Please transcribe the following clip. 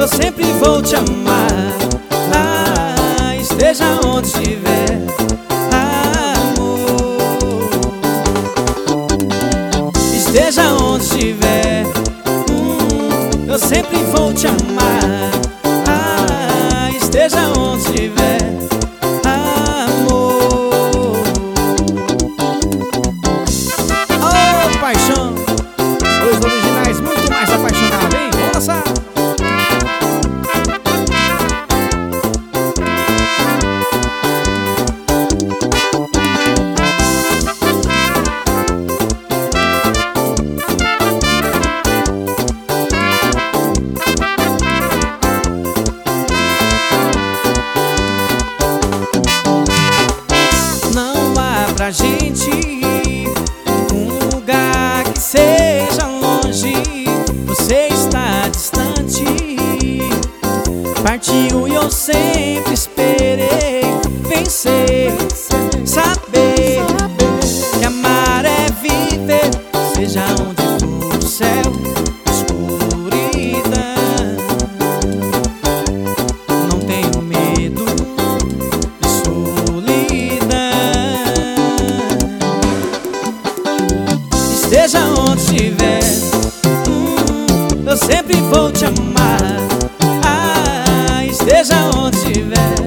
eu sempre vou te amar. Ah, esteja onde estiver, amor. Esteja onde estiver, eu sempre vou te amar. Ah, esteja onde estiver, amor. Oh, paixão, os originais muito mais apaixonados, hein? Vamos dançar. Pra gente ir um lugar que seja longe. Você está distante, partiu e eu sempre esperei vencer, saber que amar é viver, seja onde for o céu, escuridão. Não tenho medo de solidão. Esteja onde estiver, eu sempre vou te amar. Ah, esteja onde estiver,